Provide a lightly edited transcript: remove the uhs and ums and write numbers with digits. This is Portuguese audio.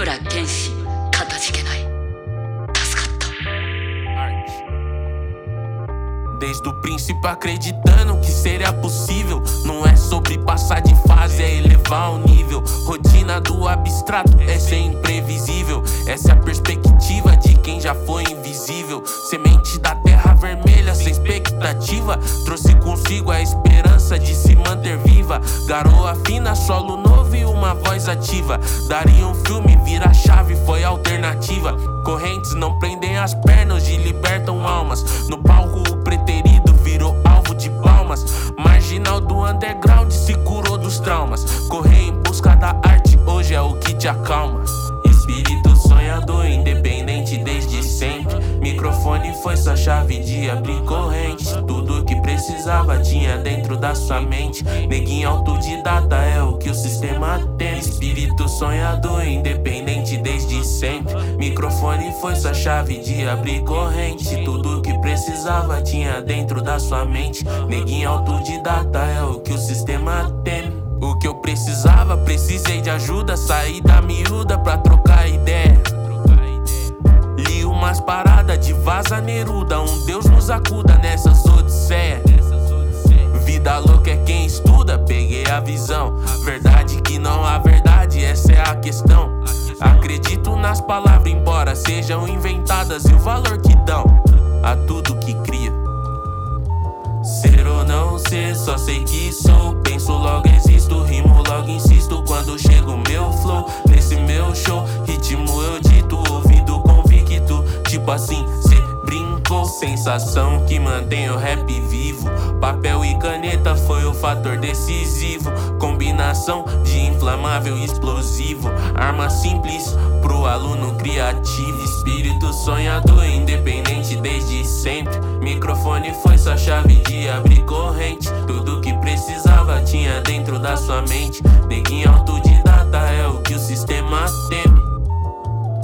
村剣士かたじけない。助かった。 Desde o princípio acreditando que seria possível. Não é sobre passar de fase, é elevar o nível. Rotina do abstrato é ser imprevisível. Essa é a perspectiva de quem já foi invisível. Semente da terra vermelha sem expectativa. Trouxe consigo a esperança de se manter viva. Garoa fina, solo novo e uma voz ativa. Daria um filme, vira chave, foi alternativa. Correntes não prendem as pernas, de libertam almas. No palco o preterido virou alvo de palmas. Marginal do underground se curou dos traumas. Correr em busca da arte hoje é o que te acalma. Espírito sonhador, independente desde sempre. Microfone foi sua chave de abrir corrente. Tudo que precisava tinha dentro da sua mente. Neguinho autodidata é o que o sistema tem. Espírito sonhador, independente desde sempre. Microfone foi sua chave de abrir corrente. Tudo que precisava tinha dentro da sua mente. Neguinho autodidata é o que o sistema tem. O que eu precisava, precisei de ajuda. Saí da miúda pra trocar ideia. Li umas paradas de Vaza Neruda. Um Deus nos acuda nessas odisseias. Vida louca é quem estuda, peguei a visão. Verdade que não há verdade, essa é a questão. Acredito nas palavras, embora sejam inventadas, e o valor que dão a tudo que cria. Ser ou não ser, só sei que sou. Penso logo existo, rimo logo insisto. Quando chega o meu flow, nesse meu show, ritmo eu dito, ouvido convicto. Tipo assim, cê brincou. Sensação que mantém o rap vivo. Papel e caneta foi o fator decisivo. Combinação de inflamável e explosivo. Arma simples pro aluno criativo. Espírito sonhador, independente desde sempre. Microfone foi sua chave de abrir corrente. Tudo que precisava tinha dentro